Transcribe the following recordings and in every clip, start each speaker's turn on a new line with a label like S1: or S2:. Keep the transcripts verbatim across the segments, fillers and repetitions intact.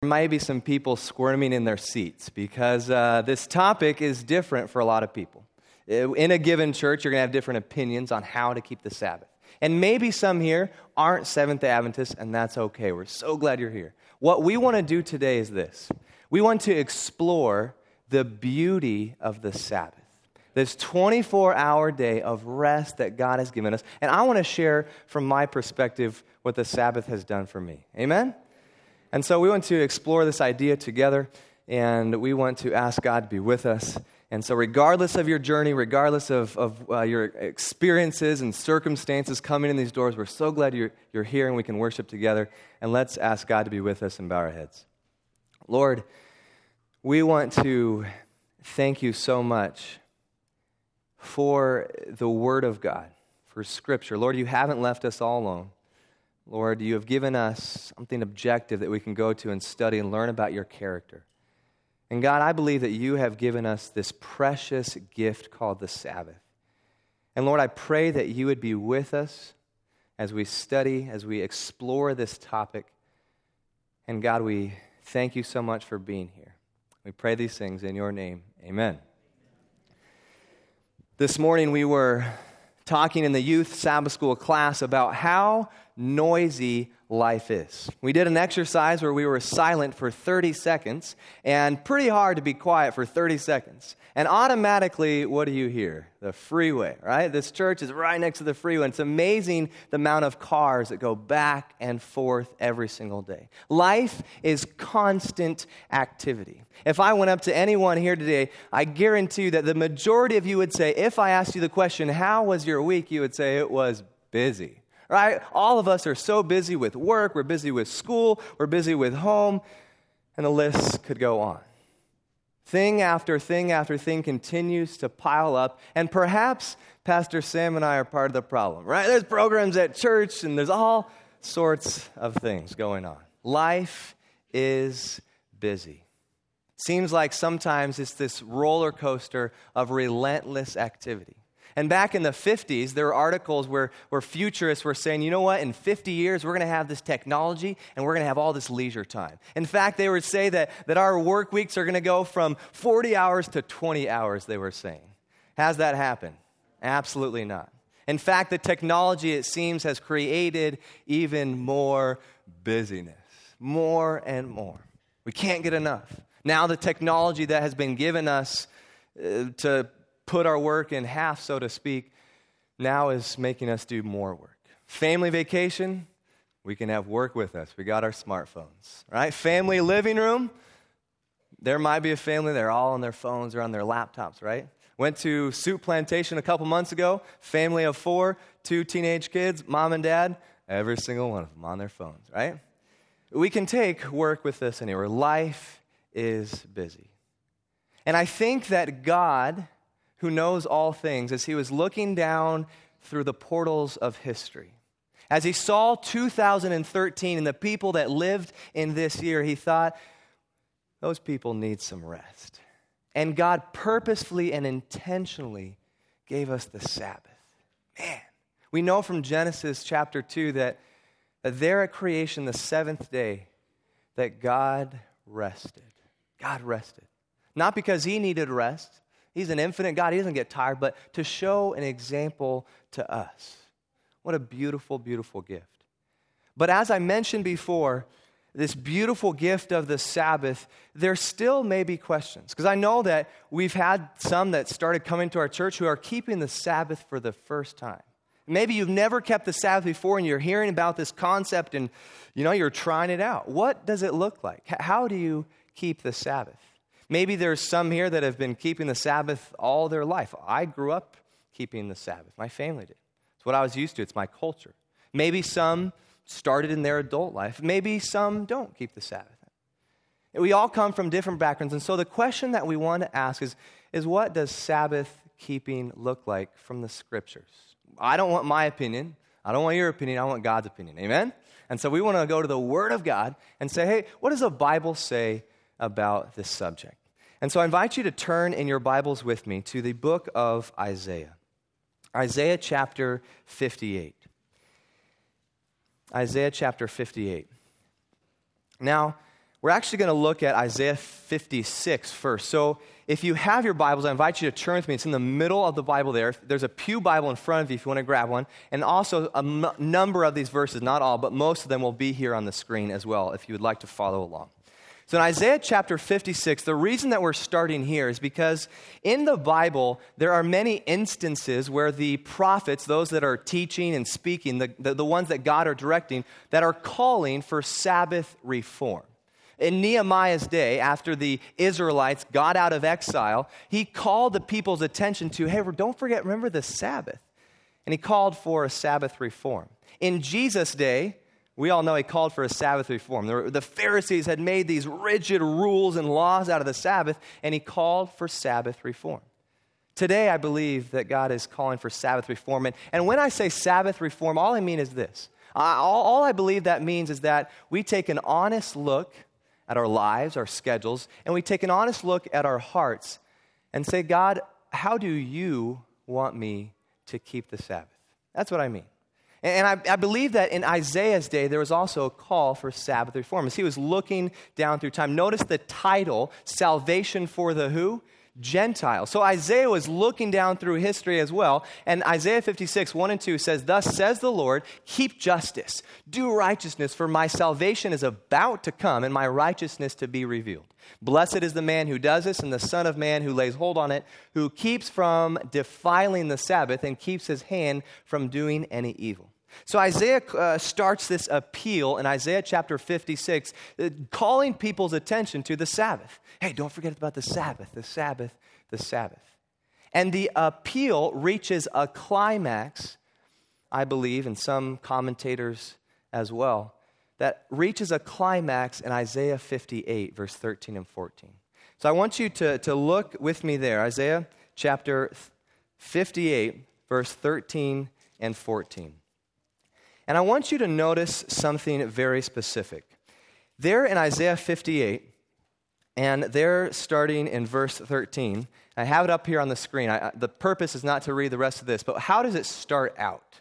S1: There might be some people squirming in their seats because uh, this topic is different for a lot of people. In a given church, you're going to have different opinions on how to keep the Sabbath. And maybe some here aren't Seventh-day Adventists, and that's okay. We're so glad you're here. What we want to do today is this. We want to explore the beauty of the Sabbath, this twenty-four hour day of rest that God has given us. And I want to share from my perspective what the Sabbath has done for me. Amen? And so we want to explore this idea together, and we want to ask God to be with us. And so regardless of your journey, regardless of, of uh, your experiences and circumstances coming in these doors, we're so glad you're, you're here and we can worship together. And let's ask God to be with us and bow our heads. Lord, we want to thank you so much for the Word of God, for Scripture. Lord, you haven't left us all alone. Lord, you have given us something objective that we can go to and study and learn about your character. And God, I believe that you have given us this precious gift called the Sabbath. And Lord, I pray that you would be with us as we study, as we explore this topic. And God, we thank you so much for being here. We pray these things in your name. Amen. This morning we were talking in the youth Sabbath school class about how noisy life is. We did an exercise where we were silent for thirty seconds, and pretty hard to be quiet for thirty seconds. And automatically, what do you hear? The freeway, right? This church is right next to the freeway. It's amazing the amount of cars that go back and forth every single day. Life is constant activity. If I went up to anyone here today, I guarantee you that the majority of you would say, if I asked you the question, how was your week? You would say it was busy. Right? All of us are so busy with work, we're busy with school, we're busy with home, and the list could go on. Thing after thing after thing continues to pile up, and perhaps Pastor Sam and I are part of the problem, right? There's programs at church, and there's all sorts of things going on. Life is busy. Seems like sometimes it's this roller coaster of relentless activity. And back in the fifties, there were articles where, where futurists were saying, you know what, in fifty years, we're going to have this technology and we're going to have all this leisure time. In fact, they would say that, that our work weeks are going to go from forty hours to twenty hours, they were saying. Has that happened? Absolutely not. In fact, the technology, it seems, has created even more busyness, more and more. We can't get enough. Now the technology that has been given us uh, to put our work in half, so to speak, now is making us do more work. Family vacation, we can have work with us. We got our smartphones, right? Family living room, there might be a family, they're all on their phones or on their laptops, right? Went to Soup Plantation a couple months ago, family of four, two teenage kids, mom and dad, every single one of them on their phones, right? We can take work with us anywhere. Life is busy. And I think that God, who knows all things, as he was looking down through the portals of history, as he saw two thousand thirteen and the people that lived in this year, he thought, those people need some rest. And God purposefully and intentionally gave us the Sabbath. Man, we know from Genesis chapter two that, that there at creation, the seventh day, that God rested. God rested. Not because he needed rest. He's an infinite God. He doesn't get tired, but to show an example to us. What a beautiful, beautiful gift. But as I mentioned before, this beautiful gift of the Sabbath, there still may be questions. Because I know that we've had some that started coming to our church who are keeping the Sabbath for the first time. Maybe you've never kept the Sabbath before and you're hearing about this concept and, you know, you're trying it out. What does it look like? How do you keep the Sabbath? Maybe there's some here that have been keeping the Sabbath all their life. I grew up keeping the Sabbath. My family did. It's what I was used to. It's my culture. Maybe some started in their adult life. Maybe some don't keep the Sabbath. We all come from different backgrounds. And so the question that we want to ask is, is what does Sabbath keeping look like from the Scriptures? I don't want my opinion. I don't want your opinion. I want God's opinion. Amen? And so we want to go to the Word of God and say, hey, what does the Bible say about this subject? And so I invite you to turn in your Bibles with me to the book of Isaiah. Isaiah chapter fifty-eight. Isaiah chapter fifty-eight. Now, we're actually going to look at Isaiah fifty-six first. So if you have your Bibles, I invite you to turn with me. It's in the middle of the Bible there. There's a pew Bible in front of you if you want to grab one. And also a m- number of these verses, not all, but most of them will be here on the screen as well if you would like to follow along. So in Isaiah chapter fifty-six, the reason that we're starting here is because in the Bible, there are many instances where the prophets, those that are teaching and speaking, the, the, the ones that God are directing, that are calling for Sabbath reform. In Nehemiah's day, after the Israelites got out of exile, he called the people's attention to, hey, don't forget, remember the Sabbath. And he called for a Sabbath reform. In Jesus' day, we all know he called for a Sabbath reform. The, the Pharisees had made these rigid rules and laws out of the Sabbath, and he called for Sabbath reform. Today, I believe that God is calling for Sabbath reform. And, and when I say Sabbath reform, all I mean is this. Uh, all, all I believe that means is that we take an honest look at our lives, our schedules, and we take an honest look at our hearts and say, God, how do you want me to keep the Sabbath? That's what I mean. And I, I believe that in Isaiah's day, there was also a call for Sabbath reform. As he was looking down through time, notice the title, Salvation for the who? Gentiles. So Isaiah was looking down through history as well, and Isaiah fifty-six, one and two says, thus says the Lord, keep justice, do righteousness, for my salvation is about to come, and my righteousness to be revealed. Blessed is the man who does this, and the Son of Man who lays hold on it, who keeps from defiling the Sabbath, and keeps his hand from doing any evil. So Isaiah uh, starts this appeal in Isaiah chapter fifty-six, uh, calling people's attention to the Sabbath. Hey, don't forget about the Sabbath, the Sabbath, the Sabbath. And the appeal reaches a climax, I believe, and some commentators as well, that reaches a climax in Isaiah fifty-eight, verse thirteen and fourteen. So I want you to, to look with me there, Isaiah chapter fifty-eight, verse thirteen and fourteen. And I want you to notice something very specific. There in Isaiah fifty-eight, and they're starting in verse thirteen. I have it up here on the screen. I, the purpose is not to read the rest of this, but how does it start out?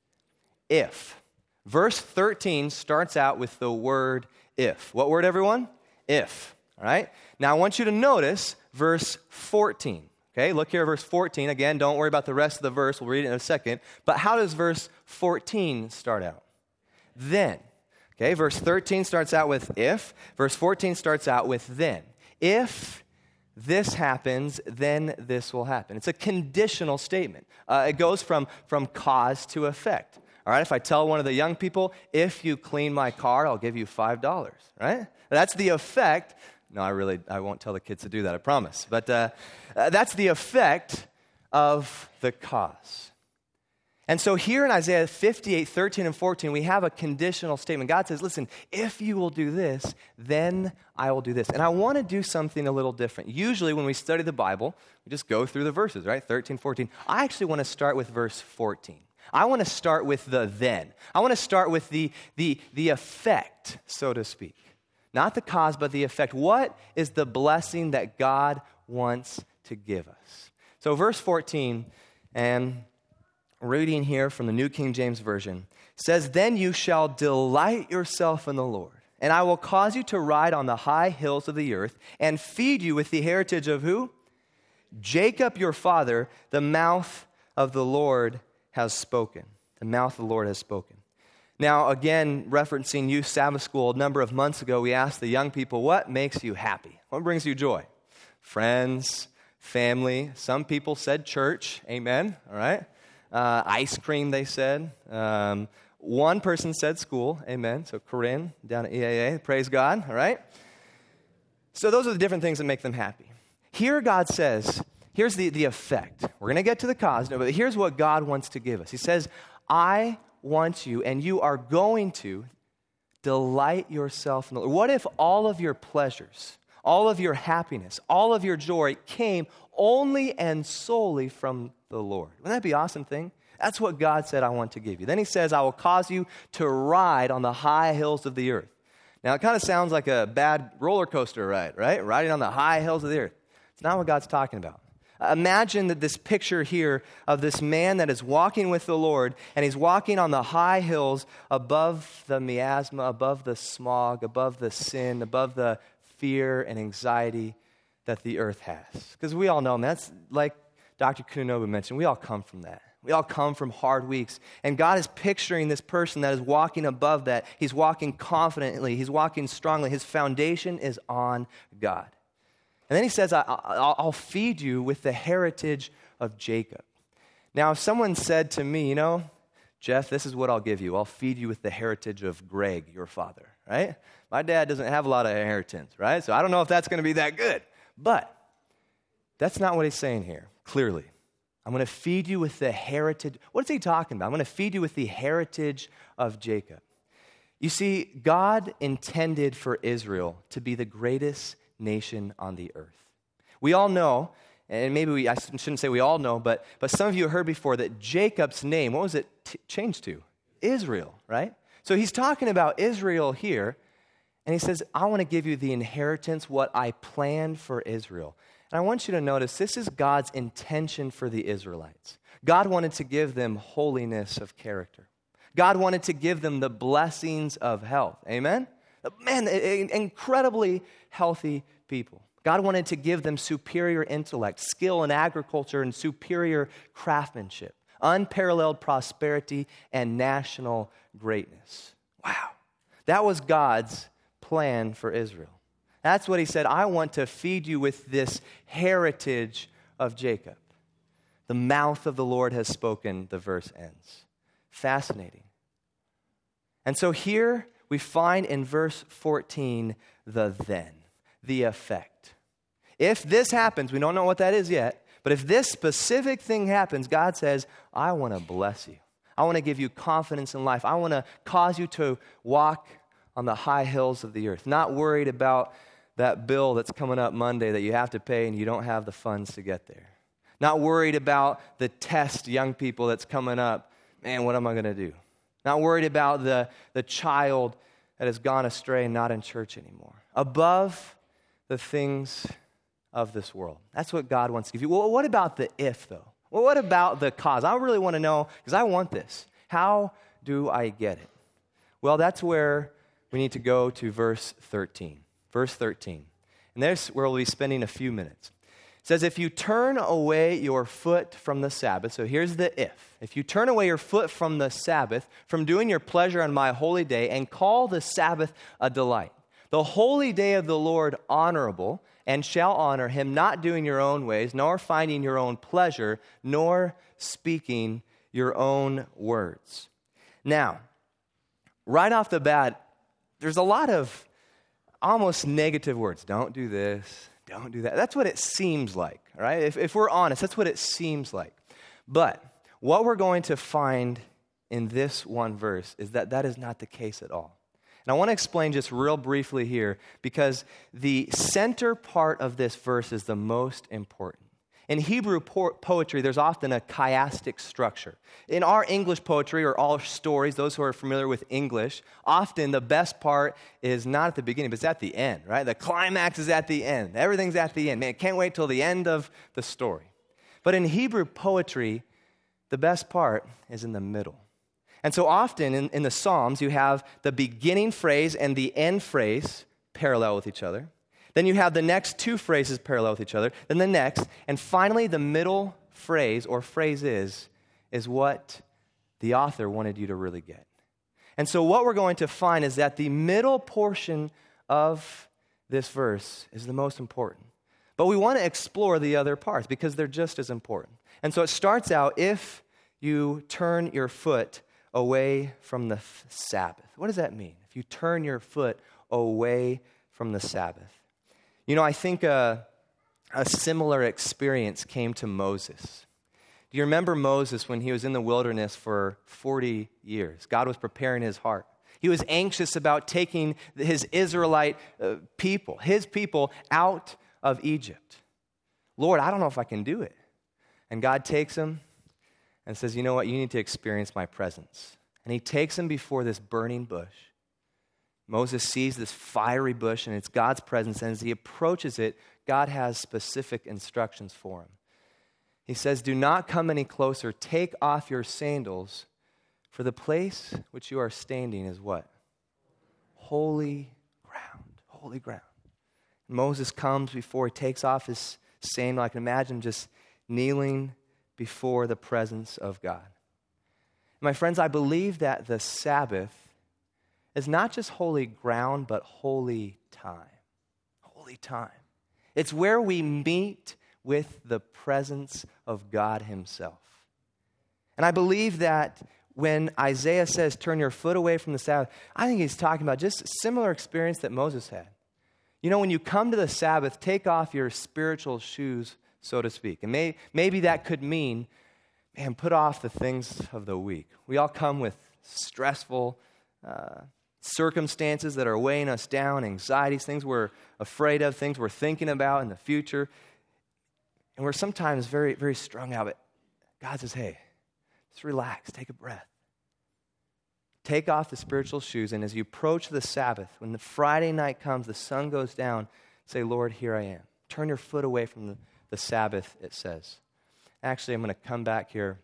S1: If. Verse thirteen starts out with the word if. What word, everyone? If. All right? Now, I want you to notice verse fourteen. Okay, look here, verse fourteen. Again, don't worry about the rest of the verse. We'll read it in a second. But how does verse fourteen start out? Then. Okay, verse thirteen starts out with if. Verse fourteen starts out with then. If this happens, then this will happen. It's a conditional statement. Uh, it goes from, from cause to effect. All right, if I tell one of the young people, if you clean my car, I'll give you five dollars, right? That's the effect. No, I really, I won't tell the kids to do that, I promise. But uh, uh, that's the effect of the cause. And so here in Isaiah fifty-eight, thirteen, and fourteen, we have a conditional statement. God says, listen, if you will do this, then I will do this. And I want to do something a little different. Usually when we study the Bible, we just go through the verses, right? thirteen, fourteen. I actually want to start with verse fourteen. I want to start with the then. I want to start with the, the, the effect, so to speak. Not the cause, but the effect. What is the blessing that God wants to give us? So verse fourteen, and reading here from the New King James Version, says, then you shall delight yourself in the Lord, and I will cause you to ride on the high hills of the earth, and feed you with the heritage of who? Jacob your father, the mouth of the Lord has spoken. The mouth of the Lord has spoken. Now, again, referencing Youth Sabbath School, a number of months ago, we asked the young people, what makes you happy? What brings you joy? Friends, family. Some people said church. Amen. All right. Uh, ice cream, they said. Um, one person said school. Amen. So Corinne down at E A A. Praise God. All right. So those are the different things that make them happy. Here God says, here's the, the effect. We're going to get to the cause, no, but here's what God wants to give us. He says, I want you, and you are going to delight yourself in the Lord. What if all of your pleasures, all of your happiness, all of your joy came only and solely from the Lord? Wouldn't that be an awesome thing? That's what God said I want to give you. Then he says, I will cause you to ride on the high hills of the earth. Now, it kind of sounds like a bad roller coaster ride, right? Riding on the high hills of the earth. It's not what God's talking about. Imagine that this picture here of this man that is walking with the Lord, and he's walking on the high hills above the miasma, above the smog, above the sin, above the fear and anxiety that the earth has. Because we all know, man, that's like Doctor Kunobu mentioned, we all come from that. We all come from hard weeks. And God is picturing this person that is walking above that. He's walking confidently. He's walking strongly. His foundation is on God. And then he says, I, I, I'll feed you with the heritage of Jacob. Now, if someone said to me, you know, Jeff, this is what I'll give you. I'll feed you with the heritage of Greg, your father, right? My dad doesn't have a lot of inheritance, right? So I don't know if that's going to be that good. But that's not what he's saying here, clearly. I'm going to feed you with the heritage. What is he talking about? I'm going to feed you with the heritage of Jacob. You see, God intended for Israel to be the greatest nation on the earth. We all know, and maybe we, I shouldn't say we all know, but, but some of you heard before that Jacob's name, what was it t- changed to? Israel, right? So he's talking about Israel here, and he says, I want to give you the inheritance, what I planned for Israel. And I want you to notice, this is God's intention for the Israelites. God wanted to give them holiness of character. God wanted to give them the blessings of health. Amen? Man, incredibly healthy people. God wanted to give them superior intellect, skill in agriculture, and superior craftsmanship, unparalleled prosperity, and national greatness. Wow. That was God's plan for Israel. That's what he said, I want to feed you with this heritage of Jacob. The mouth of the Lord has spoken, the verse ends. Fascinating. And so here we find in verse fourteen the then, the effect. If this happens, we don't know what that is yet, but if this specific thing happens, God says, I want to bless you. I want to give you confidence in life. I want to cause you to walk on the high hills of the earth, not worried about that bill that's coming up Monday that you have to pay and you don't have the funds to get there. Not worried about the test, young people, that's coming up. Man, what am I going to do? Not worried about the, the child that has gone astray and not in church anymore. Above the things of this world. That's what God wants to give you. Well, what about the if, though? Well, what about the cause? I really want to know, because I want this. How do I get it? Well, that's where we need to go to verse thirteen. Verse thirteen. And there's where we'll be spending a few minutes. It says, if you turn away your foot from the Sabbath, so here's the if. If you turn away your foot from the Sabbath, from doing your pleasure on my holy day, and call the Sabbath a delight, the holy day of the Lord honorable, and shall honor him, not doing your own ways, nor finding your own pleasure, nor speaking your own words. Now, right off the bat, there's a lot of almost negative words. Don't do this. Don't do that. That's what it seems like, right? If, if we're honest, that's what it seems like. But what we're going to find in this one verse is that that is not the case at all. And I want to explain just real briefly here because the center part of this verse is the most important. In Hebrew po- poetry, there's often a chiastic structure. In our English poetry, or all stories, those who are familiar with English, often the best part is not at the beginning, but it's at the end, right? The climax is at the end. Everything's at the end. Man, can't wait till the end of the story. But in Hebrew poetry, the best part is in the middle. And so often in, in the Psalms, you have the beginning phrase and the end phrase parallel with each other. Then you have the next two phrases parallel with each other, then the next, and finally the middle phrase or phrases is what the author wanted you to really get. And so what we're going to find is that the middle portion of this verse is the most important. But we want to explore the other parts because they're just as important. And so it starts out, if you turn your foot away from the Sabbath. What does that mean? If you turn your foot away from the Sabbath. You know, I think a, a similar experience came to Moses. Do you remember Moses when he was in the wilderness for forty years? God was preparing his heart. He was anxious about taking his Israelite uh, people, his people, out of Egypt. Lord, I don't know if I can do it. And God takes him and says, you know what, you need to experience my presence. And he takes him before this burning bush. Moses sees this fiery bush, and it's God's presence. And as he approaches it, God has specific instructions for him. He says, do not come any closer. Take off your sandals, for the place which you are standing is what? Holy ground. Holy ground. Moses comes before he takes off his sandal. I can imagine just kneeling before the presence of God. My friends, I believe that the Sabbath is not just holy ground, but holy time. Holy time. It's where we meet with the presence of God himself. And I believe that when Isaiah says, turn your foot away from the Sabbath, I think he's talking about just a similar experience that Moses had. You know, when you come to the Sabbath, take off your spiritual shoes, so to speak. And may, maybe that could mean, man, put off the things of the week. We all come with stressful uh, circumstances that are weighing us down, anxieties, things we're afraid of, things we're thinking about in the future. And we're sometimes very, very strung out. But God says, hey, just relax, take a breath. Take off the spiritual shoes, and as you approach the Sabbath, when the Friday night comes, the sun goes down, say, Lord, here I am. Turn your foot away from the, the Sabbath, it says. Actually, I'm going to come back here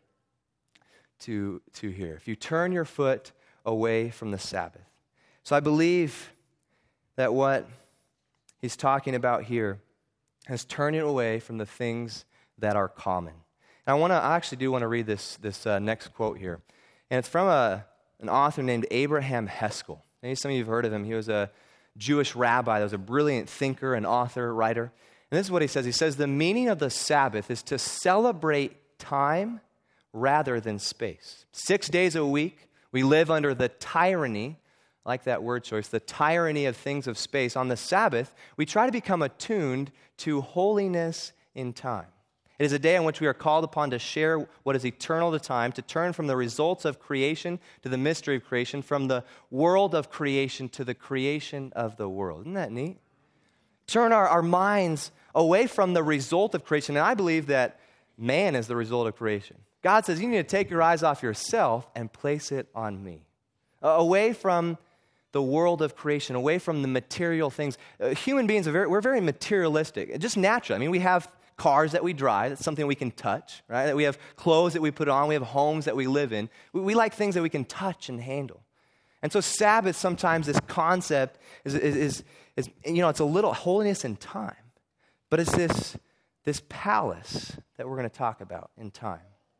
S1: to, to here. If you turn your foot away from the Sabbath. So I believe that what he's talking about here is turning away from the things that are common. And I want to, I actually do want to read this, this uh, next quote here. And it's from a an author named Abraham Heskel. Maybe some of you have heard of him. He was a Jewish rabbi that was a brilliant thinker and author, writer. And this is what he says. He says, the meaning of the Sabbath is to celebrate time rather than space. Six days a week, we live under the tyranny, I like that word choice, the tyranny of things of space. On the Sabbath, we try to become attuned to holiness in time. It is a day on which we are called upon to share what is eternal to time, to turn from the results of creation to the mystery of creation, from the world of creation to the creation of the world. Isn't that neat? Turn our, our minds away from the result of creation. And I believe that man is the result of creation. God says you need to take your eyes off yourself and place it on me. Uh, away from the world of creation, away from the material things. Uh, human beings, are very, we're very materialistic, just natural. I mean, we have cars that we drive, that's something we can touch, right? That we have clothes that we put on, we have homes that we live in. We, we like things that we can touch and handle. And so Sabbath, sometimes this concept is, is, is, is you know, it's a little holiness in time, but it's this, this palace that we're going to talk about in time,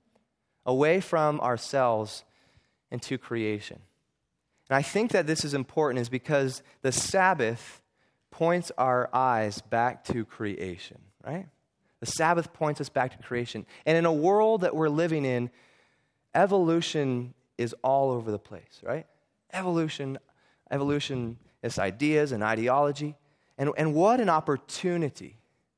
S1: away from ourselves into creation. And I think that this is important is because the Sabbath points our eyes back to creation, right? The Sabbath points us back to creation. And in a world that we're living in, evolution is all over the place, right? Evolution, evolution is ideas and ideology. And, and what an opportunity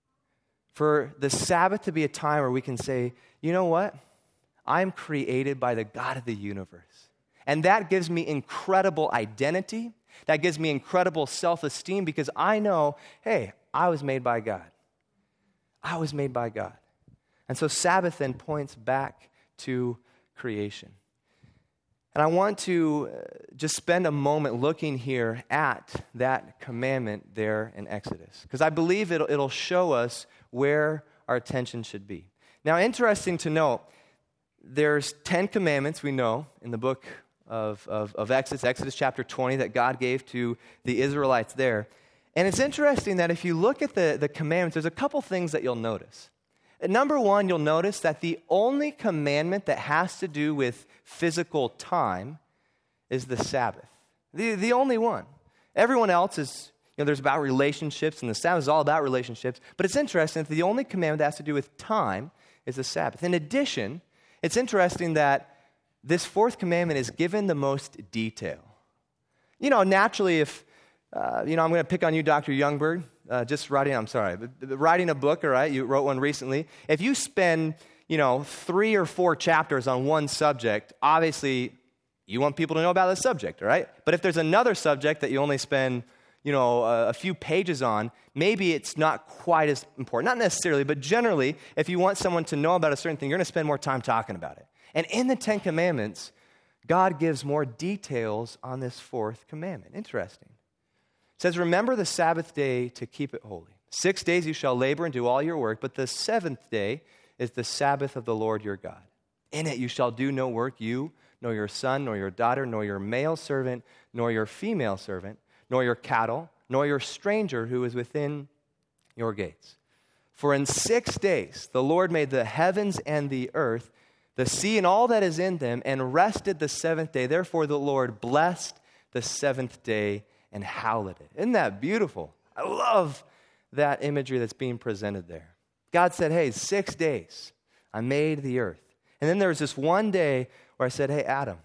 S1: for the Sabbath to be a time where we can say, you know what? I'm created by the God of the universe. And that gives me incredible identity. That gives me incredible self-esteem because I know, hey, I was made by God. I was made by God. And so Sabbath then points back to creation. And I want to just spend a moment looking here at that commandment there in Exodus, because I believe it'll, it'll show us where our attention should be. Now, interesting to note, there's ten commandments we know in the book of, of, of Exodus, Exodus chapter twenty, that God gave to the Israelites there. And it's interesting that if you look at the, the commandments, there's a couple things that you'll notice. And number one, you'll notice that the only commandment that has to do with physical time is the Sabbath. The, the only one. Everyone else is, you know, there's about relationships, and the Sabbath is all about relationships. But it's interesting that the only commandment that has to do with time is the Sabbath. In addition, it's interesting that this fourth commandment is given the most detail. You know, naturally, if Uh, you know, I'm going to pick on you, Doctor Youngberg, uh, just writing, I'm sorry, but writing a book, all right, you wrote one recently. If you spend, you know, three or four chapters on one subject, obviously you want people to know about the subject, all right? But if there's another subject that you only spend, you know, a, a few pages on, maybe it's not quite as important. Not necessarily, but generally, if you want someone to know about a certain thing, you're going to spend more time talking about it. And in the Ten Commandments, God gives more details on this fourth commandment. Interesting. It says, remember the Sabbath day to keep it holy. Six days you shall labor and do all your work, but the seventh day is the Sabbath of the Lord your God. In it you shall do no work, you, nor your son, nor your daughter, nor your male servant, nor your female servant, nor your cattle, nor your stranger who is within your gates. For in six days the Lord made the heavens and the earth, the sea and all that is in them, and rested the seventh day. Therefore the Lord blessed the seventh day and hallowed it. Isn't that beautiful? I love that imagery that's being presented there. God said, hey, six days I made the earth. And then there was this one day where I said, hey, Adam,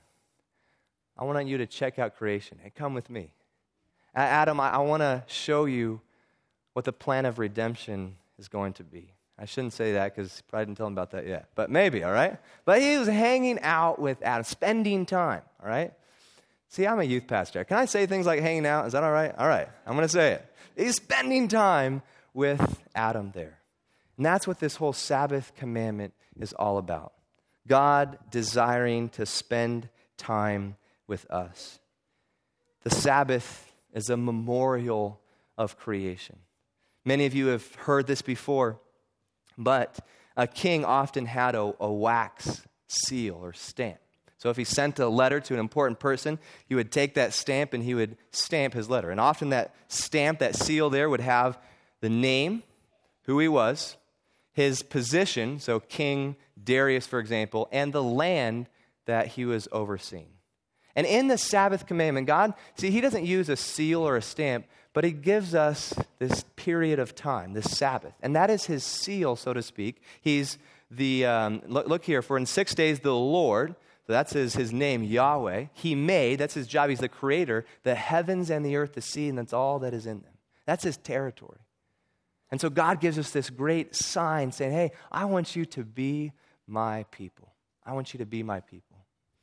S1: I want you to check out creation. Hey, come with me. Adam, I, I want to show you what the plan of redemption is going to be. I shouldn't say that because I didn't tell him about that yet. But maybe, all right? But he was hanging out with Adam, spending time, all right? See, I'm a youth pastor. Can I say things like hanging out? Is that all right? All right, I'm going to say it. He's spending time with Adam there. And that's what this whole Sabbath commandment is all about. God desiring to spend time with us. The Sabbath is a memorial of creation. Many of you have heard this before, but a king often had a, a wax seal or stamp. So if he sent a letter to an important person, he would take that stamp and he would stamp his letter. And often that stamp, that seal there, would have the name, who he was, his position, so King Darius, for example, and the land that he was overseeing. And in the Sabbath commandment, God, see, he doesn't use a seal or a stamp, but he gives us this period of time, this Sabbath. And that is his seal, so to speak. He's the, um, look, look here, for in six days the Lord, so that's his, his name, Yahweh, he made, that's his job, he's the creator, the heavens and the earth, the sea, and that's all that is in them. That's his territory. And so God gives us this great sign saying, hey, I want you to be my people. I want you to be my people.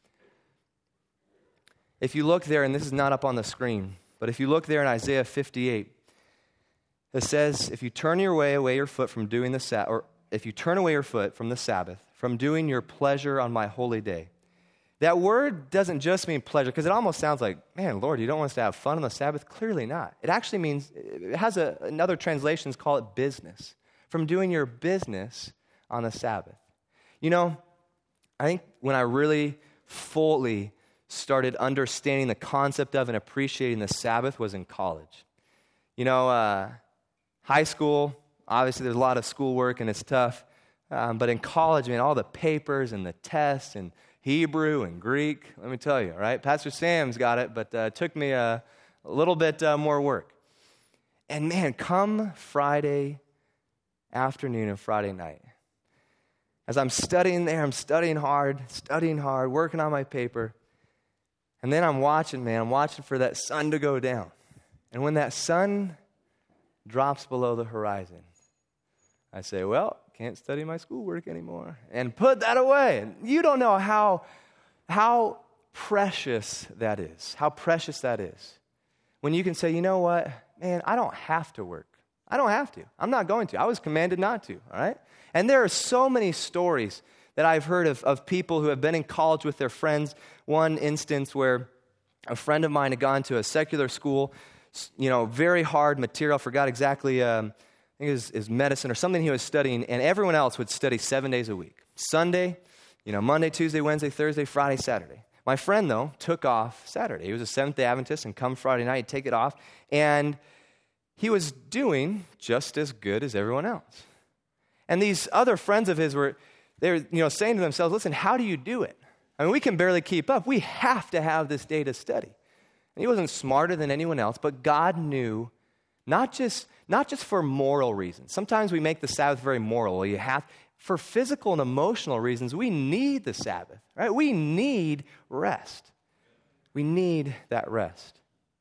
S1: If you look there, and this is not up on the screen, but if you look there in Isaiah fifty-eight, it says, if you turn your way away your foot from doing the Sabbath, or if you turn away your foot from the Sabbath, from doing your pleasure on my holy day. That word doesn't just mean pleasure, because it almost sounds like, man, Lord, you don't want us to have fun on the Sabbath? Clearly not. It actually means, it has a, another translations call it business. From doing your business on the Sabbath. You know, I think when I really fully started understanding the concept of and appreciating the Sabbath was in college. You know, uh, high school, obviously there's a lot of schoolwork and it's tough. Um, but in college, man, all the papers and the tests and Hebrew and Greek, let me tell you, right? Pastor Sam's got it, but uh, it took me a, a little bit uh, more work. And man, come Friday afternoon and Friday night, as I'm studying there, I'm studying hard, studying hard, working on my paper, and then I'm watching, man, I'm watching for that sun to go down. And when that sun drops below the horizon, I say, well, can't study my schoolwork anymore, and put that away. And you don't know how, how precious that is, how precious that is. When you can say, you know what, man, I don't have to work. I don't have to. I'm not going to. I was commanded not to, all right? And there are so many stories that I've heard of, of people who have been in college with their friends. One instance where a friend of mine had gone to a secular school, you know, very hard material, forgot exactly, um, I think it was, it was medicine or something he was studying, and everyone else would study seven days a week. Sunday, you know, Monday, Tuesday, Wednesday, Thursday, Friday, Saturday. My friend, though, took off Saturday. He was a Seventh-day Adventist, and come Friday night, he'd take it off, and he was doing just as good as everyone else. And these other friends of his were, they were, you know, saying to themselves, listen, how do you do it? I mean, we can barely keep up. We have to have this day to study. And he wasn't smarter than anyone else, but God knew, not just, not just for moral reasons. Sometimes we make the Sabbath very moral. Well, you have, for physical and emotional reasons, we need the Sabbath, right? We need rest. We need that rest.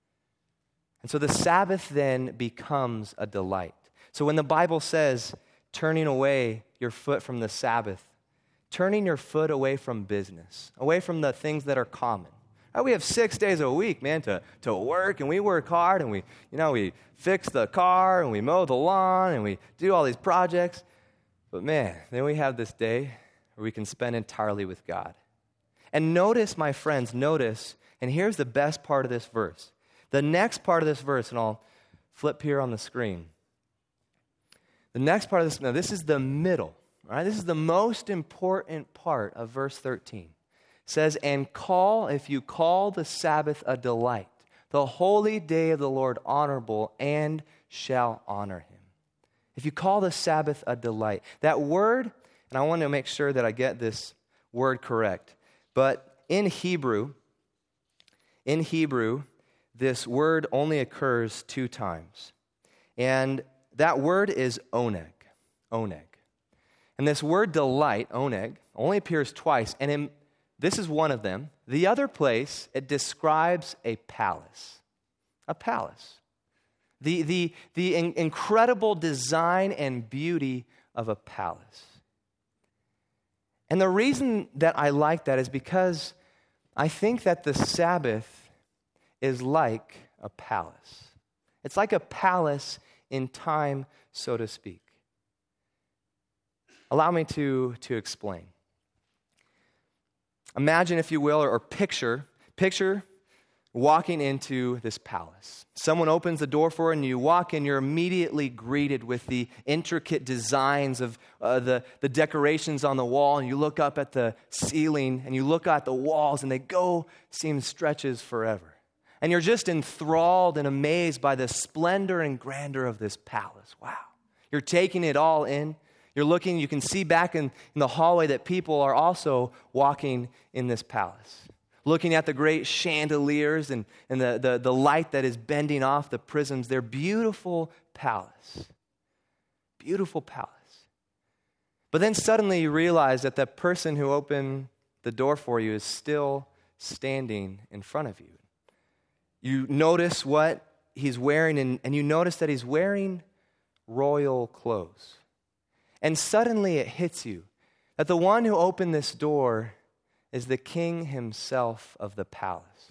S1: And so the Sabbath then becomes a delight. So when the Bible says, turning away your foot from the Sabbath, turning your foot away from business, away from the things that are common. Right? We have six days a week, man, to, to work, and we work hard, and we, you know, we fix the car, and we mow the lawn, and we do all these projects. But man, then we have this day where we can spend entirely with God. And notice, my friends, notice, and here's the best part of this verse. The next part of this verse, and I'll flip here on the screen. The next part of this, now this is the middle, All right, this is the most important part of verse thirteen. It says, and call, if you call the Sabbath a delight, the holy day of the Lord honorable, and shall honor him. If you call the Sabbath a delight. That word, and I want to make sure that I get this word correct, but in Hebrew, in Hebrew, this word only occurs two times. And that word is oneg, oneg. And this word delight, oneg, only appears twice, and in, this is one of them. The other place, it describes a palace, a palace. The, the, the in, incredible design and beauty of a palace. And the reason that I like that is because I think that the Sabbath is like a palace. It's like a palace in time, so to speak. Allow me to, to explain. Imagine, if you will, or, or picture, picture walking into this palace. Someone opens the door for you, and you walk in, you're immediately greeted with the intricate designs of uh, the, the decorations on the wall, and you look up at the ceiling, and you look at the walls, and they go, seem stretches forever. And you're just enthralled and amazed by the splendor and grandeur of this palace. Wow. You're taking it all in. You're looking, you can see back in, in the hallway that people are also walking in this palace. Looking at the great chandeliers and, and the, the, the light that is bending off the prisms. They're beautiful palace. Beautiful palace. But then suddenly you realize that the person who opened the door for you is still standing in front of you. You notice what he's wearing, and, and you notice that he's wearing royal clothes. And suddenly it hits you that the one who opened this door is the king himself of the palace.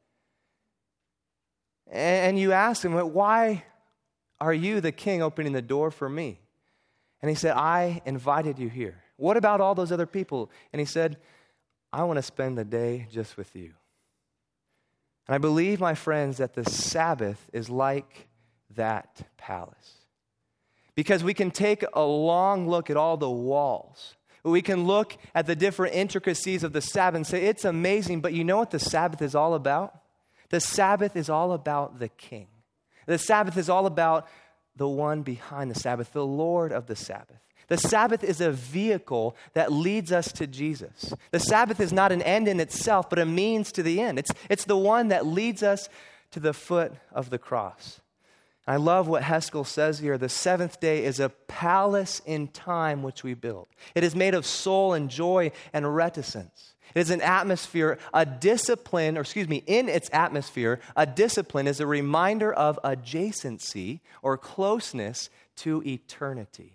S1: And you ask him, why are you the king opening the door for me? And he said, I invited you here. What about all those other people? And he said, I want to spend the day just with you. And I believe, my friends, that the Sabbath is like that palace. Because we can take a long look at all the walls. We can look at the different intricacies of the Sabbath and say, it's amazing, but you know what the Sabbath is all about? The Sabbath is all about the King. The Sabbath is all about the one behind the Sabbath, the Lord of the Sabbath. The Sabbath is a vehicle that leads us to Jesus. The Sabbath is not an end in itself, but a means to the end. It's, it's the one that leads us to the foot of the cross. I love what Haskell says here. The seventh day is a palace in time which we build. It is made of soul and joy and reticence. It is an atmosphere, a discipline, or excuse me, in its atmosphere, a discipline is a reminder of adjacency or closeness to eternity.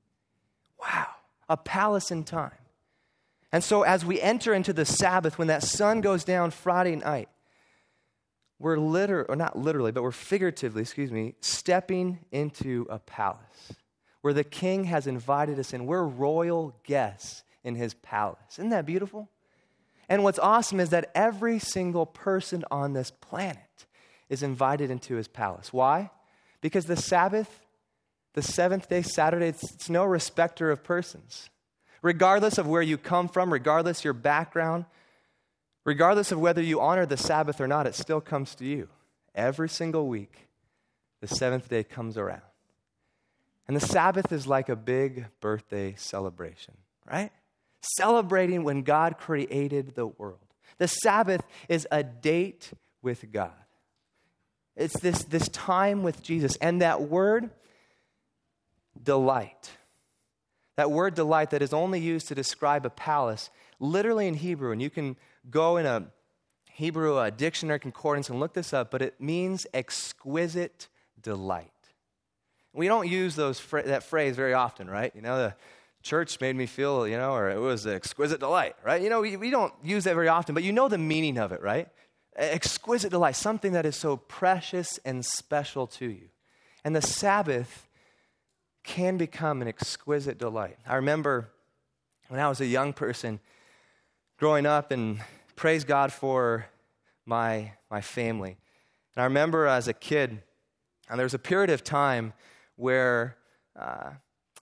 S1: Wow, a palace in time. And so as we enter into the Sabbath, when that sun goes down Friday night, we're literally, or not literally, but we're figuratively, excuse me, stepping into a palace where the King has invited us in. We're royal guests in his palace. Isn't that beautiful? And what's awesome is that every single person on this planet is invited into his palace. Why? Because the Sabbath, the seventh day, Saturday, it's, it's no respecter of persons. Regardless of where you come from, regardless of your background, regardless of whether you honor the Sabbath or not, it still comes to you. Every single week, the seventh day comes around. And the Sabbath is like a big birthday celebration, right? Celebrating when God created the world. The Sabbath is a date with God. It's this, this time with Jesus. And that word, delight, that word delight that is only used to describe a palace, literally in Hebrew, and you can go in a Hebrew uh, dictionary concordance and look this up, but it means exquisite delight. We don't use those fra- that phrase very often, right? You know, the church made me feel, you know, or it was an exquisite delight, right? You know, we, we don't use that very often, but you know the meaning of it, right? Exquisite delight, something that is so precious and special to you. And the Sabbath can become an exquisite delight. I remember when I was a young person growing up, and praise God for my, my family. And I remember as a kid, and there was a period of time where uh,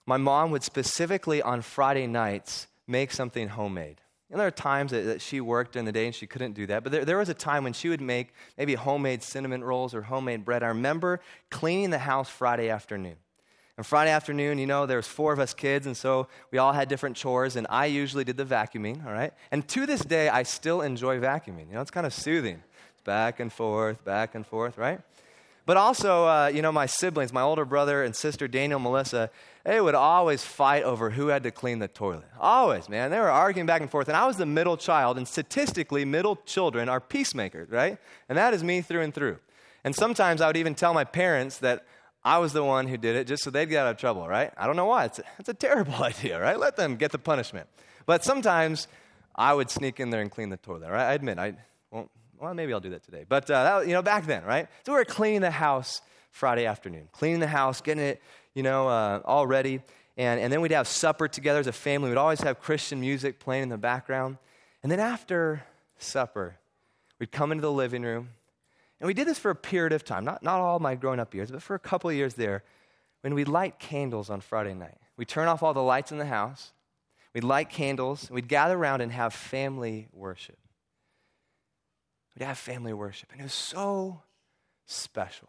S1: my mom would specifically on Friday nights make something homemade. And there are times that, that she worked in the day and she couldn't do that. But there, there was a time when she would make maybe homemade cinnamon rolls or homemade bread. I remember cleaning the house Friday afternoon. And Friday afternoon, you know, there was four of us kids, and so we all had different chores, and I usually did the vacuuming, all right? And to this day, I still enjoy vacuuming. You know, it's kind of soothing. It's back and forth, back and forth, right? But also, uh, you know, my siblings, my older brother and sister, Daniel and Melissa, they would always fight over who had to clean the toilet. Always, man. They were arguing back and forth. And I was the middle child, and statistically, middle children are peacemakers, right? And that is me through and through. And sometimes I would even tell my parents that I was the one who did it just so they'd get out of trouble, right? I don't know why. It's a, it's a terrible idea, right? Let them get the punishment. But sometimes I would sneak in there and clean the toilet, right? I admit, I won't. Well, maybe I'll do that today. But, uh, that, you know, back then, right? So we were cleaning the house Friday afternoon. Cleaning the house, getting it, you know, uh, all ready. And, and then we'd have supper together as a family. We'd always have Christian music playing in the background. And then after supper, we'd come into the living room. And we did this for a period of time. Not, not all my growing up years, but for a couple of years there. When we'd light candles on Friday night. We'd turn off all the lights in the house. We'd light candles. We'd gather around and have family worship. We'd have family worship, and it was so special.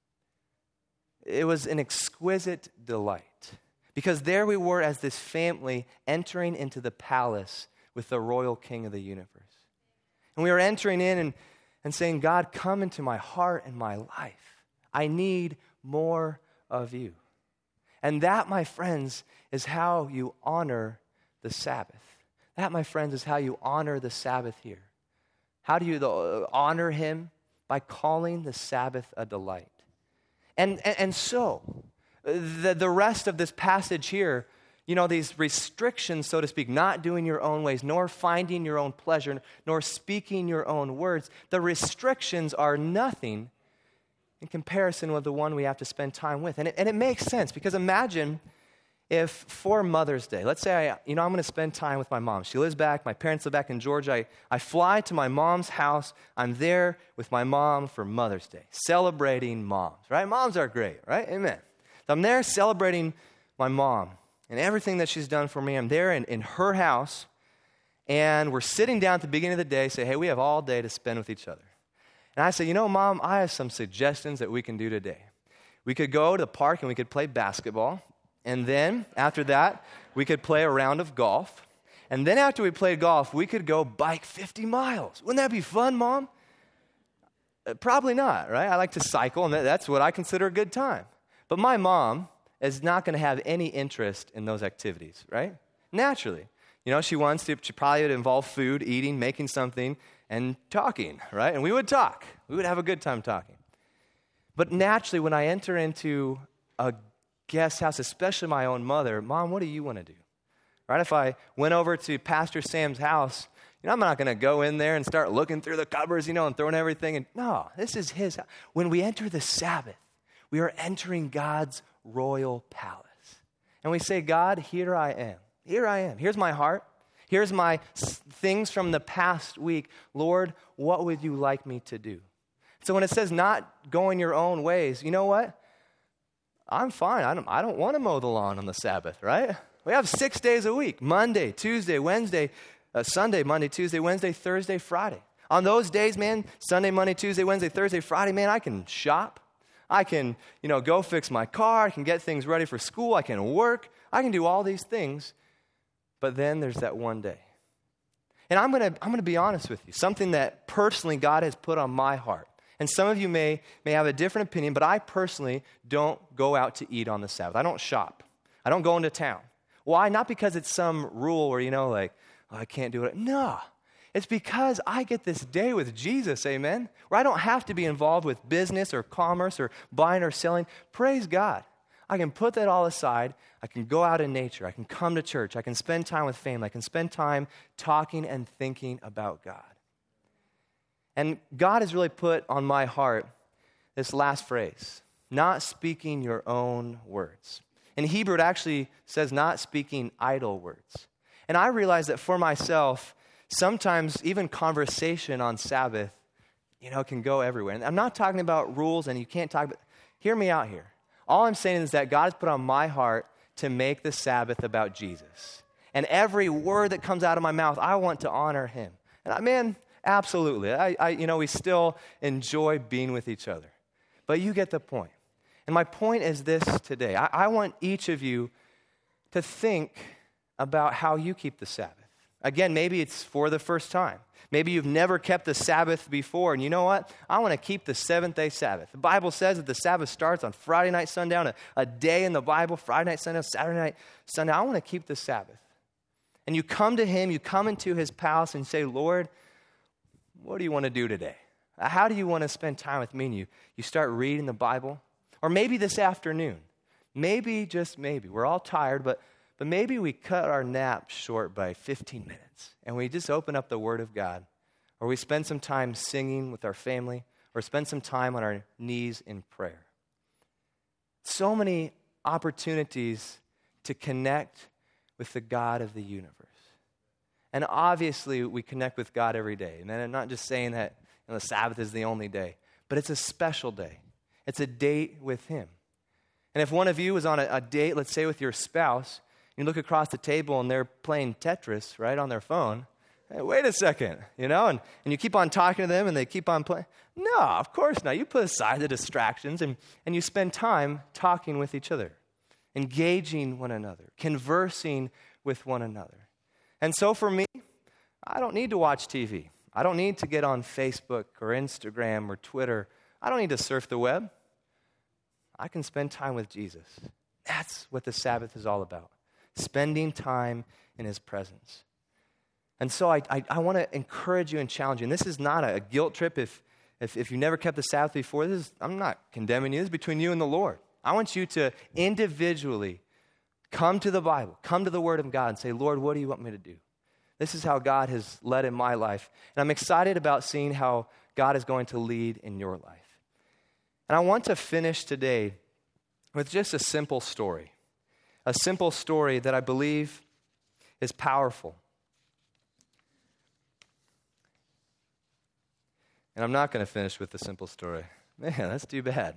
S1: It was an exquisite delight, because there we were as this family entering into the palace with the royal king of the universe. And we were entering in and, and saying, God, come into my heart and my life. I need more of you. And that, my friends, is how you honor the Sabbath. That, my friends, is how you honor the Sabbath here. How do you honor him? By calling the Sabbath a delight. And, and, and so, the, the rest of this passage here, you know, these restrictions, so to speak, not doing your own ways, nor finding your own pleasure, nor speaking your own words, the restrictions are nothing in comparison with the one we have to spend time with. And it, and it makes sense, because imagine if for Mother's Day, let's say, I, you know, I'm going to spend time with my mom. She lives back, my parents live back in Georgia. I, I fly to my mom's house. I'm there with my mom for Mother's Day, celebrating moms, right? Moms are great, right? Amen. So I'm there celebrating my mom and everything that she's done for me. I'm there in, in her house, and we're sitting down at the beginning of the day, say, hey, we have all day to spend with each other. And I say, you know, Mom, I have some suggestions that we can do today. We could go to the park and we could play basketball. And then, after that, we could play a round of golf. And then after we played golf, we could go bike fifty miles. Wouldn't that be fun, Mom? Uh, probably not, right? I like to cycle, and that's what I consider a good time. But my mom is not going to have any interest in those activities, right? Naturally. You know, she wants to, she probably would involve food, eating, making something, and talking, right? And we would talk. We would have a good time talking. But naturally, when I enter into a guest house, especially my own mother, Mom, what do you want to do? Right? If I went over to Pastor Sam's house, you know, I'm not going to go in there and start looking through the cupboards, you know, and throwing everything in. No, this is his house. When we enter the Sabbath, we are entering God's royal palace. And we say, God, here I am. Here I am. Here's my heart. Here's my s- things from the past week. Lord, what would you like me to do? So when it says not going your own ways, you know what? I'm fine. I don't, I don't want to mow the lawn on the Sabbath, right? We have six days a week, Monday, Tuesday, Wednesday, uh, Sunday, Monday, Tuesday, Wednesday, Thursday, Friday. On those days, man, Sunday, Monday, Tuesday, Wednesday, Thursday, Friday, man, I can shop. I can, you know, go fix my car. I can get things ready for school. I can work. I can do all these things. But then there's that one day. And I'm going to I'm going to be honest with you, something that personally God has put on my heart. And some of you may, may have a different opinion, but I personally don't go out to eat on the Sabbath. I don't shop. I don't go into town. Why? Not because it's some rule where, you know, like, oh, I can't do it. No. It's because I get this day with Jesus, amen? Where I don't have to be involved with business or commerce or buying or selling. Praise God. I can put that all aside. I can go out in nature. I can come to church. I can spend time with family. I can spend time talking and thinking about God. And God has really put on my heart this last phrase, not speaking your own words. In Hebrew, it actually says not speaking idle words. And I realize that for myself, sometimes even conversation on Sabbath, you know, can go everywhere. And I'm not talking about rules and you can't talk about, hear me out here. All I'm saying is that God has put on my heart to make the Sabbath about Jesus. And every word that comes out of my mouth, I want to honor him. And I, man, absolutely. I, I, you know, we still enjoy being with each other. But you get the point. And my point is this today. I, I want each of you to think about how you keep the Sabbath. Again, maybe it's for the first time. Maybe you've never kept the Sabbath before, and you know what? I want to keep the seventh-day Sabbath. The Bible says that the Sabbath starts on Friday night sundown, a, a day in the Bible, Friday night sundown, Saturday night sundown. I want to keep the Sabbath. And you come to him, you come into his palace and say, Lord, what do you want to do today? How do you want to spend time with me? And you, you start reading the Bible. Or maybe this afternoon, maybe, just maybe, we're all tired, but But maybe we cut our nap short by fifteen minutes and we just open up the Word of God, or we spend some time singing with our family, or spend some time on our knees in prayer. So many opportunities to connect with the God of the universe. And obviously we connect with God every day. And I'm not just saying that you know, the Sabbath is the only day, but it's a special day. It's a date with him. And if one of you is on a, a date, let's say with your spouse, you look across the table and they're playing Tetris, right, on their phone. Hey, wait a second, you know, and, and you keep on talking to them and they keep on playing. No, of course not. You put aside the distractions and, and you spend time talking with each other, engaging one another, conversing with one another. And so for me, I don't need to watch T V. I don't need to get on Facebook or Instagram or Twitter. I don't need to surf the web. I can spend time with Jesus. That's what the Sabbath is all about. Spending time in his presence. And so I, I, I want to encourage you and challenge you. And this is not a, a guilt trip if, if, if you've never kept the Sabbath before. This is, I'm not condemning you. This is between you and the Lord. I want you to individually come to the Bible, come to the Word of God and say, Lord, what do you want me to do? This is how God has led in my life. And I'm excited about seeing how God is going to lead in your life. And I want to finish today with just a simple story. A simple story that I believe is powerful. And I'm not going to finish with the simple story. Man, that's too bad.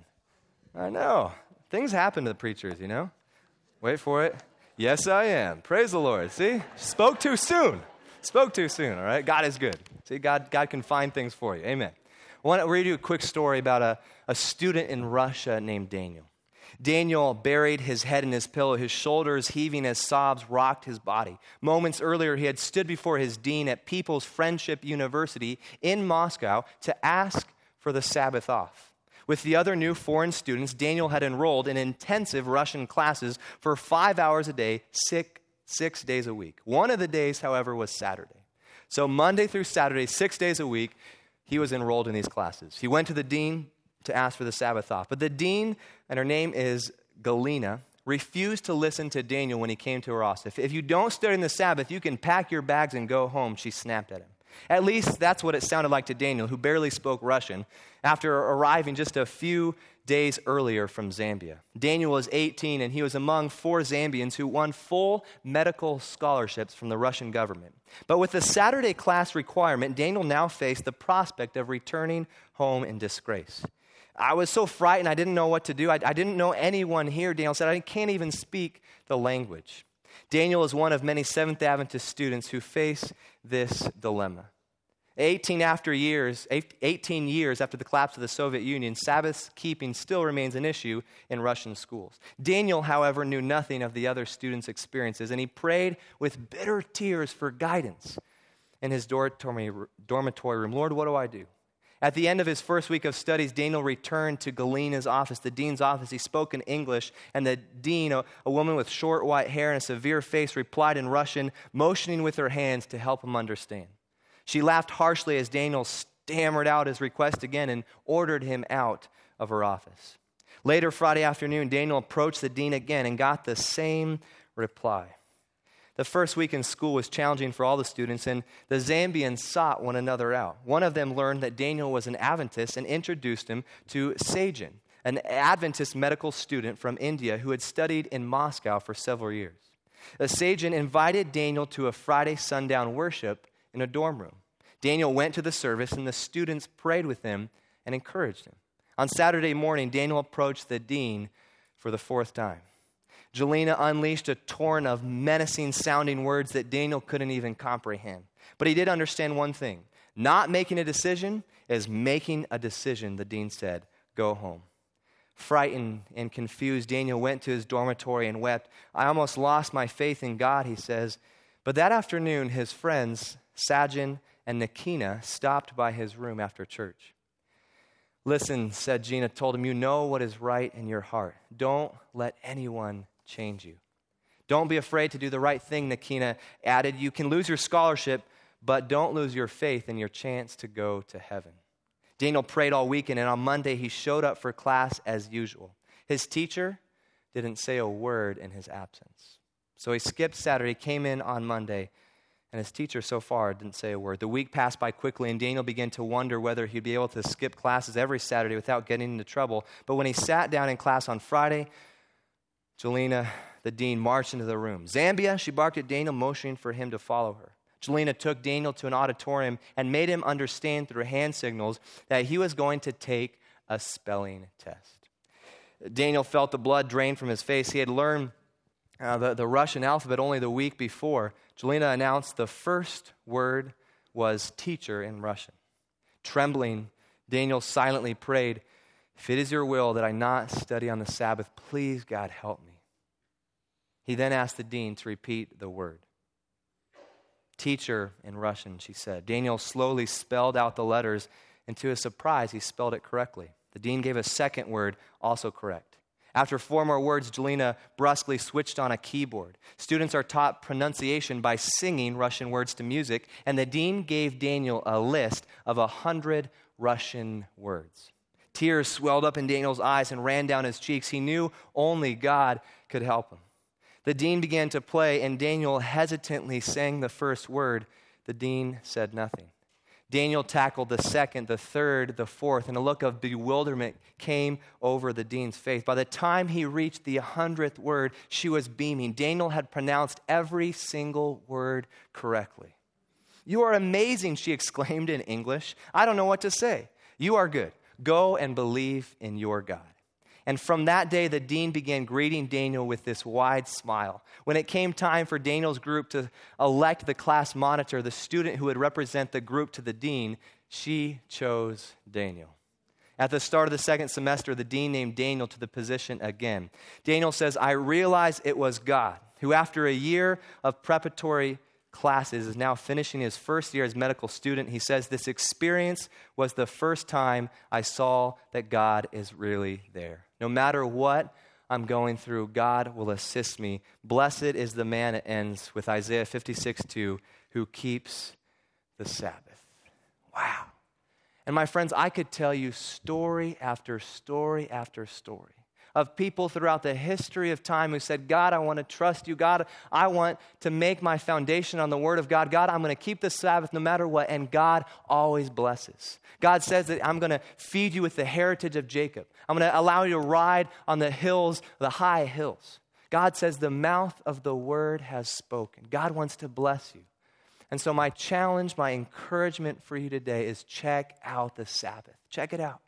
S1: I know. Things happen to the preachers, you know? Wait for it. Yes, I am. Praise the Lord. See? Spoke too soon. Spoke too soon, all right? God is good. See, God, God can find things for you. Amen. I want to read you a quick story about a, a student in Russia named Daniel. Daniel buried his head in his pillow, his shoulders heaving as sobs rocked his body. Moments earlier, he had stood before his dean at People's Friendship University in Moscow to ask for the Sabbath off. With the other new foreign students, Daniel had enrolled in intensive Russian classes for five hours a day, six, six days a week. One of the days, however, was Saturday. So Monday through Saturday, six days a week, he was enrolled in these classes. He went to the dean to ask for the Sabbath off. But the dean, and her name is Galina, refused to listen to Daniel when he came to her office. If, if you don't study in the Sabbath, you can pack your bags and go home, she snapped at him. At least that's what it sounded like to Daniel, who barely spoke Russian, after arriving just a few days earlier from Zambia. Daniel was eighteen, and he was among four Zambians who won full medical scholarships from the Russian government. But with the Saturday class requirement, Daniel now faced the prospect of returning home in disgrace. I was so frightened, I didn't know what to do. I, I didn't know anyone here, Daniel said. I can't even speak the language. Daniel is one of many Seventh Adventist students who face this dilemma. eighteen, after years, eighteen years after the collapse of the Soviet Union, Sabbath keeping still remains an issue in Russian schools. Daniel, however, knew nothing of the other students' experiences, and he prayed with bitter tears for guidance in his dormitory room. Lord, what do I do? At the end of his first week of studies, Daniel returned to Galina's office, the dean's office. He spoke in English, and the dean, a, a woman with short white hair and a severe face, replied in Russian, motioning with her hands to help him understand. She laughed harshly as Daniel stammered out his request again and ordered him out of her office. Later Friday afternoon, Daniel approached the dean again and got the same reply. The first week in school was challenging for all the students, and the Zambians sought one another out. One of them learned that Daniel was an Adventist and introduced him to Sajin, an Adventist medical student from India who had studied in Moscow for several years. The Sajin invited Daniel to a Friday sundown worship in a dorm room. Daniel went to the service, and the students prayed with him and encouraged him. On Saturday morning, Daniel approached the dean for the fourth time. Jelena unleashed a torrent of menacing-sounding words that Daniel couldn't even comprehend. But he did understand one thing. Not making a decision is making a decision, the dean said. Go home. Frightened and confused, Daniel went to his dormitory and wept. I almost lost my faith in God, he says. But that afternoon, his friends, Sajin and Nakina, stopped by his room after church. Listen, said Gina, told him, you know what is right in your heart. Don't let anyone change you. Don't be afraid to do the right thing, Nakina added. You can lose your scholarship, but don't lose your faith in your chance to go to heaven. Daniel prayed all weekend, and on Monday he showed up for class as usual. His teacher didn't say a word in his absence. So he skipped Saturday, came in on Monday, and his teacher so far didn't say a word. The week passed by quickly, and Daniel began to wonder whether he'd be able to skip classes every Saturday without getting into trouble. But when he sat down in class on Friday, Jelena, the dean, marched into the room. Zambia, she barked at Daniel, motioning for him to follow her. Jelena took Daniel to an auditorium and made him understand through hand signals that he was going to take a spelling test. Daniel felt the blood drain from his face. He had learned uh, the, the Russian alphabet only the week before. Jelena announced the first word was teacher in Russian. Trembling, Daniel silently prayed, if it is your will that I not study on the Sabbath, please, God, help me. He then asked the dean to repeat the word. Teacher in Russian, she said. Daniel slowly spelled out the letters, and to his surprise, he spelled it correctly. The dean gave a second word, also correct. After four more words, Jelena brusquely switched on a keyboard. Students are taught pronunciation by singing Russian words to music, and the dean gave Daniel a list of a hundred Russian words. Tears swelled up in Daniel's eyes and ran down his cheeks. He knew only God could help him. The dean began to play, and Daniel hesitantly sang the first word. The dean said nothing. Daniel tackled the second, the third, the fourth, and a look of bewilderment came over the dean's face. By the time he reached the hundredth word, she was beaming. Daniel had pronounced every single word correctly. You are amazing, she exclaimed in English. I don't know what to say. You are good. Go and believe in your God. And from that day, the dean began greeting Daniel with this wide smile. When it came time for Daniel's group to elect the class monitor, the student who would represent the group to the dean, she chose Daniel. At the start of the second semester, the dean named Daniel to the position again. Daniel says, I realize it was God who, after a year of preparatory classes, is now finishing his first year as medical student. He says, this experience was the first time I saw that God is really there. No matter what I'm going through, God will assist me. Blessed is the man, it ends with Isaiah fifty-six two, who keeps the Sabbath. Wow. And my friends, I could tell you story after story after story of people throughout the history of time who said, God, I want to trust you. God, I want to make my foundation on the Word of God. God, I'm going to keep the Sabbath no matter what. And God always blesses. God says that I'm going to feed you with the heritage of Jacob. I'm going to allow you to ride on the hills, the high hills. God says the mouth of the Word has spoken. God wants to bless you. And so my challenge, my encouragement for you today is check out the Sabbath. Check it out.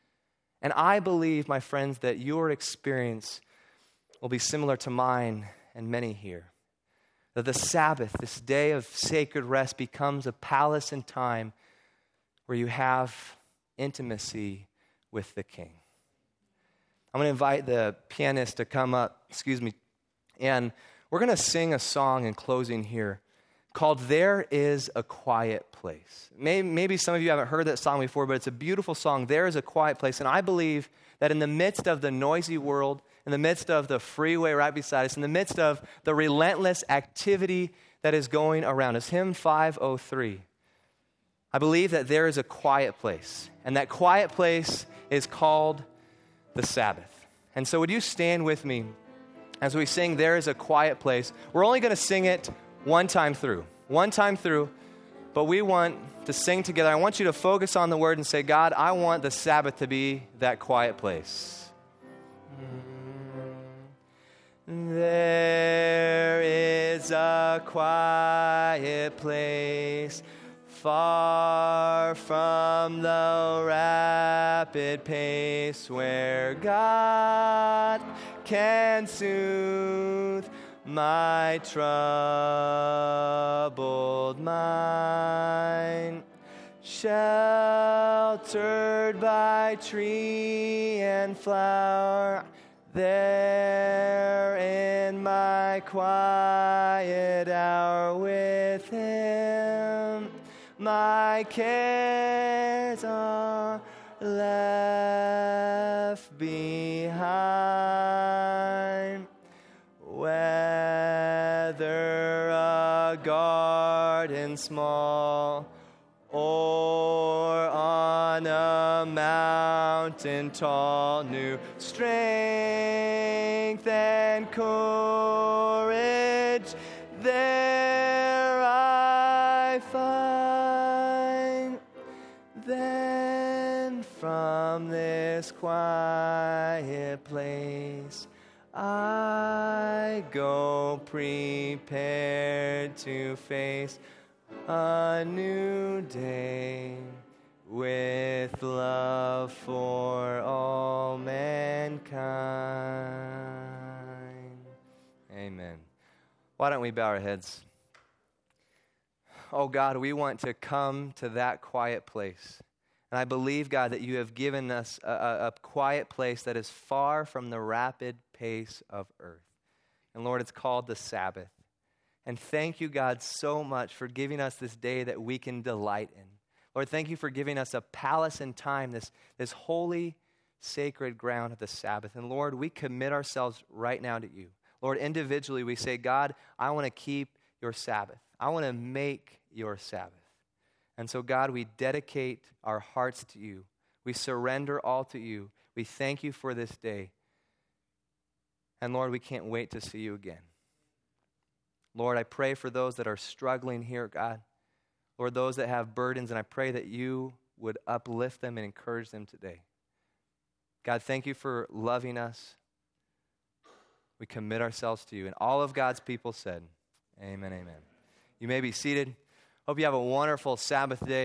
S1: And I believe, my friends, that your experience will be similar to mine and many here. That the Sabbath, this day of sacred rest, becomes a palace in time where you have intimacy with the King. I'm going to invite the pianist to come up, excuse me, and we're going to sing a song in closing here called There Is a Quiet Place. Maybe, maybe some of you haven't heard that song before, but it's a beautiful song. There is a quiet place. And I believe that in the midst of the noisy world, in the midst of the freeway right beside us, in the midst of the relentless activity that is going around us, hymn five oh three, I believe that there is a quiet place. And that quiet place is called the Sabbath. And so would you stand with me as we sing There Is a Quiet Place? We're only going to sing it one time through, one time through, but we want to sing together. I want you to focus on the word and say, God, I want the Sabbath to be that quiet place. There is a quiet place far from the rapid pace where God can soothe my troubled mind. Sheltered by tree and flower, there in my quiet hour with him, my cares are left behind. Whether a garden small or on a mountain tall, new strength and courage there I find. Then from this quiet place I go prepared to face a new day with love for all mankind. Amen. Why don't we bow our heads? Oh God, we want to come to that quiet place. And I believe, God, that you have given us a, a, a quiet place that is far from the rapid pace of earth. And Lord, it's called the Sabbath. And thank you, God, so much for giving us this day that we can delight in. Lord, thank you for giving us a palace in time, this, this holy, sacred ground of the Sabbath. And Lord, we commit ourselves right now to you. Lord, individually we say, God, I want to keep your Sabbath. I want to make your Sabbath. And so, God, we dedicate our hearts to you. We surrender all to you. We thank you for this day. And Lord, we can't wait to see you again. Lord, I pray for those that are struggling here, God. Lord, those that have burdens, and I pray that you would uplift them and encourage them today. God, thank you for loving us. We commit ourselves to you. And all of God's people said, amen, amen. You may be seated. Hope you have a wonderful Sabbath day.